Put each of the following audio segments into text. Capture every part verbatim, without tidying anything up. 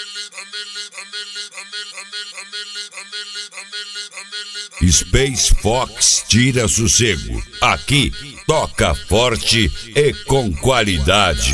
Space Fox tira sossego. Aqui toca forte e com qualidade.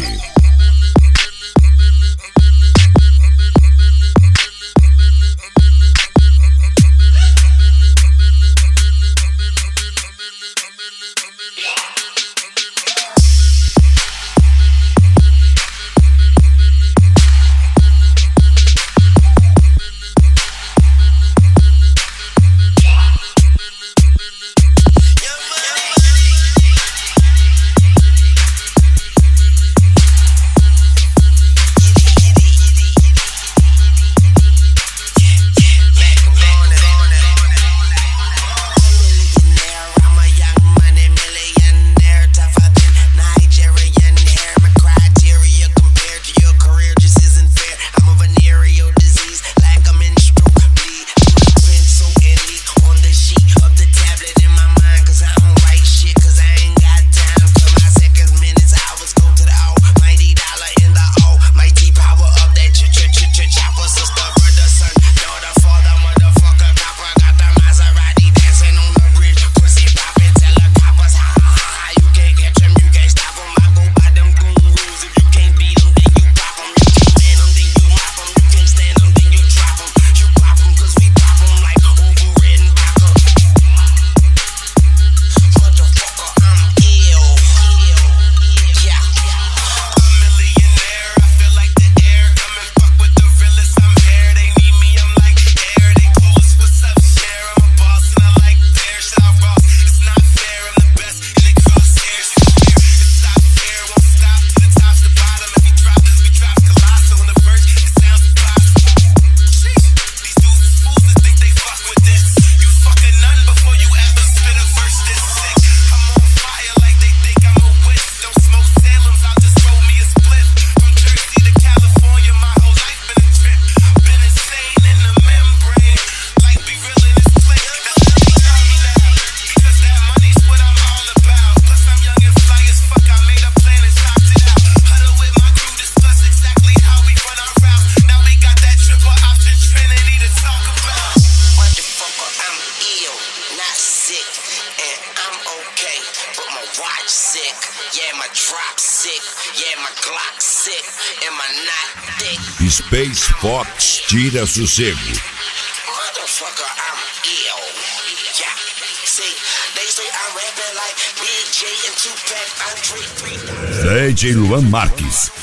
Sick, yeah, my drop sick, yeah, my Glock sick, and my knot thick. Space Fox tira sossego. Motherfucker, I'm ill. Yeah, see, they say I'm rapping like Big J and Tupac, Andre three. D J Luan Marques.